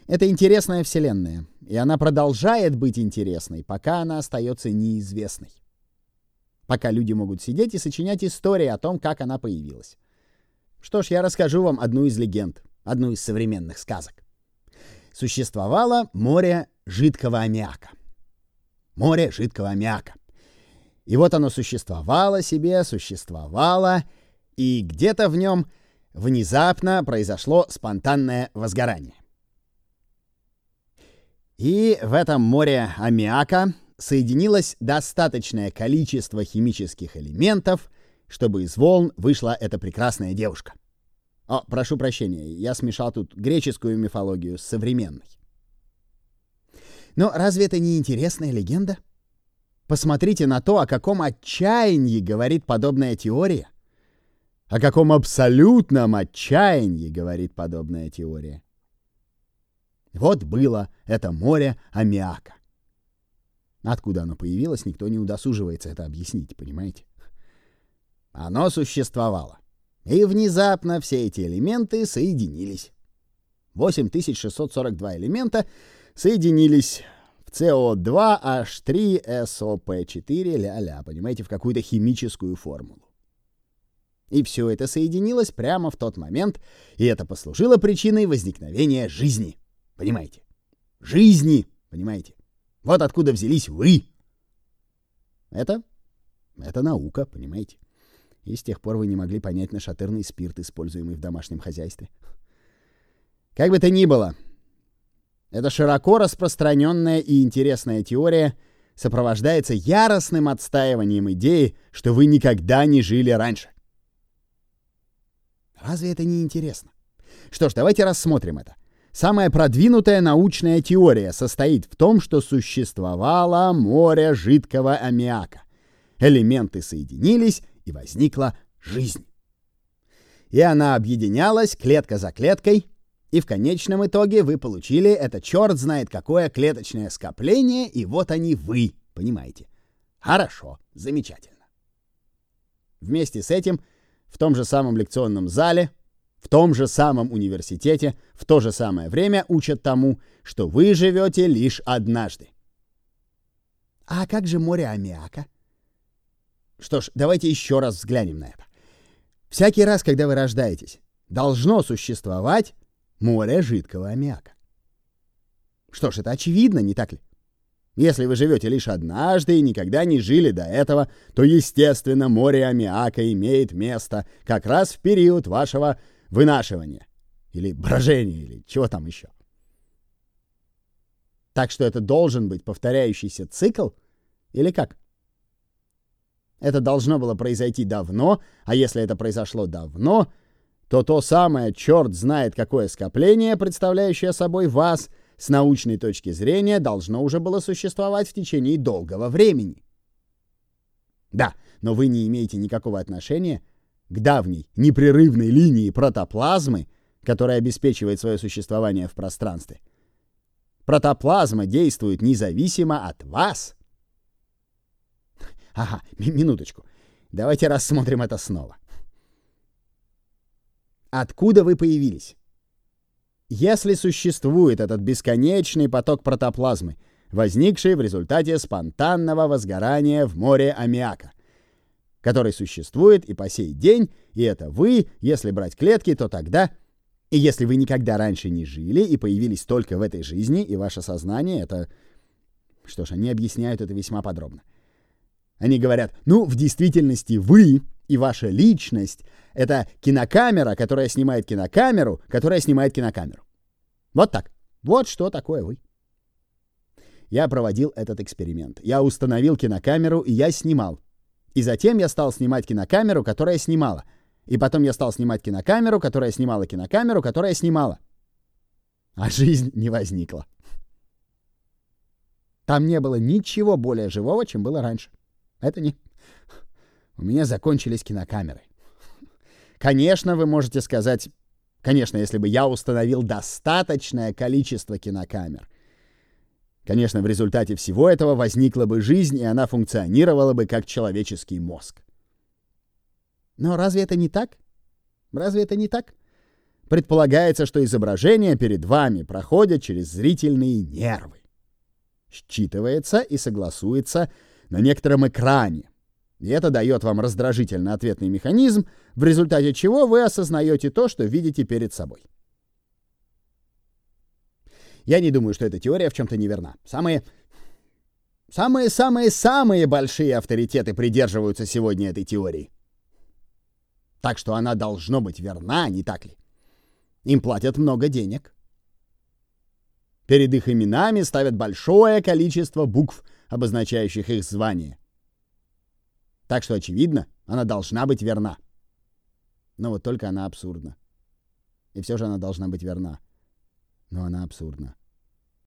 Это интересная вселенная, и она продолжает быть интересной, пока она остается неизвестной. Пока люди могут сидеть и сочинять истории о том, как она появилась. Что ж, я расскажу вам одну из легенд, одну из современных сказок. Существовало море жидкого аммиака. Море жидкого аммиака. И вот оно существовало, и где-то в нем внезапно произошло спонтанное возгорание. И в этом море аммиака соединилось достаточное количество химических элементов, чтобы из волн вышла эта прекрасная девушка. О, прошу прощения, я смешал тут греческую мифологию с современной. Но разве это не интересная легенда? Посмотрите на то, о каком отчаянии говорит подобная теория. О каком абсолютном отчаянии говорит подобная теория. Вот было это море аммиака. Откуда оно появилось, никто не удосуживается это объяснить, понимаете? Оно существовало. И внезапно все эти элементы соединились. 8642 элемента соединились в CO2H3SOP4, ля-ля, понимаете, в какую-то химическую формулу. И все это соединилось прямо в тот момент, и это послужило причиной возникновения жизни. Понимаете? Жизни, понимаете? Вот откуда взялись вы. Это наука, понимаете? И с тех пор вы не могли понять нашатырный спирт, используемый в домашнем хозяйстве. Как бы то ни было, эта широко распространенная и интересная теория сопровождается яростным отстаиванием идеи, что вы никогда не жили раньше. Разве это не интересно? Что ж, давайте рассмотрим это. Самая продвинутая научная теория состоит в том, что существовало море жидкого аммиака. Элементы соединились, и возникла жизнь. И она объединялась клетка за клеткой, и в конечном итоге вы получили это черт знает какое клеточное скопление, и вот они вы, понимаете? Хорошо, замечательно. Вместе с этим в том же самом лекционном зале, в том же самом университете, в то же самое время учат тому, что вы живете лишь однажды. А как же море аммиака? Что ж, давайте еще раз взглянем на это. Всякий раз, когда вы рождаетесь, должно существовать море жидкого аммиака. Что ж, это очевидно, не так ли? Если вы живете лишь однажды и никогда не жили до этого, то, естественно, море аммиака имеет место как раз в период вашего вынашивания. Или брожения, или чего там еще. Так что это должен быть повторяющийся цикл? Или как? Это должно было произойти давно, а если это произошло давно, то то самое черт знает какое скопление, представляющее собой вас, с научной точки зрения, должно уже было существовать в течение долгого времени. Да, но вы не имеете никакого отношения к давней, непрерывной линии протоплазмы, которая обеспечивает свое существование в пространстве. Протоплазма действует независимо от вас. Ага, минуточку. Давайте рассмотрим это снова. Откуда вы появились? Если существует этот бесконечный поток протоплазмы, возникший в результате спонтанного возгорания в море аммиака, который существует и по сей день, и это вы, если брать клетки, то тогда... И если вы никогда раньше не жили и появились только в этой жизни, и ваше сознание — это... Что ж, они объясняют это весьма подробно. Они говорят, в действительности вы и ваша личность — это кинокамера, которая снимает кинокамеру, которая снимает кинокамеру. Вот так. Вот что такое вы. Я проводил этот эксперимент. Я установил кинокамеру, и я снимал. И затем я стал снимать кинокамеру, которая снимала. И потом я стал снимать кинокамеру, которая снимала кинокамеру, которая снимала. А жизнь не возникла. Там не было ничего более живого, чем было раньше. Это не... У меня закончились кинокамеры. Конечно, вы можете сказать... Конечно, если бы я установил достаточное количество кинокамер. Конечно, в результате всего этого возникла бы жизнь, и она функционировала бы как человеческий мозг. Но разве это не так? Разве это не так? Предполагается, что изображения перед вами проходят через зрительные нервы. Считывается и согласуется на некотором экране. И это дает вам раздражительно-ответный механизм, в результате чего вы осознаете то, что видите перед собой. Я не думаю, что эта теория в чем-то неверна. Самые большие авторитеты придерживаются сегодня этой теории. Так что она должно быть верна, не так ли? Им платят много денег. Перед их именами ставят большое количество букв, обозначающих их звание. Так что, очевидно, она должна быть верна. Но вот только она абсурдна. И все же она должна быть верна. Но она абсурдна.